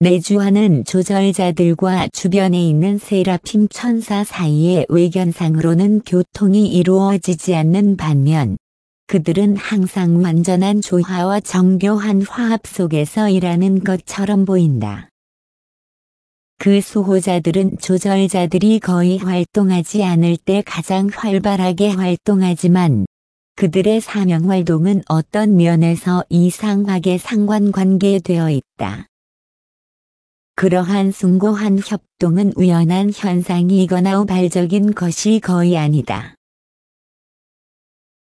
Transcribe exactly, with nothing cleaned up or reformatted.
내주하는 조절자들과 주변에 있는 세라핌 천사 사이의 외견상으로는 교통이 이루어지지 않는 반면 그들은 항상 완전한 조화와 정교한 화합 속에서 일하는 것처럼 보인다. 그 수호자들은 조절자들이 거의 활동하지 않을 때 가장 활발하게 활동하지만 그들의 사명활동은 어떤 면에서 이상하게 상관관계되어 있다. 그러한 숭고한 협동은 우연한 현상이거나 우발적인 것이 거의 아니다.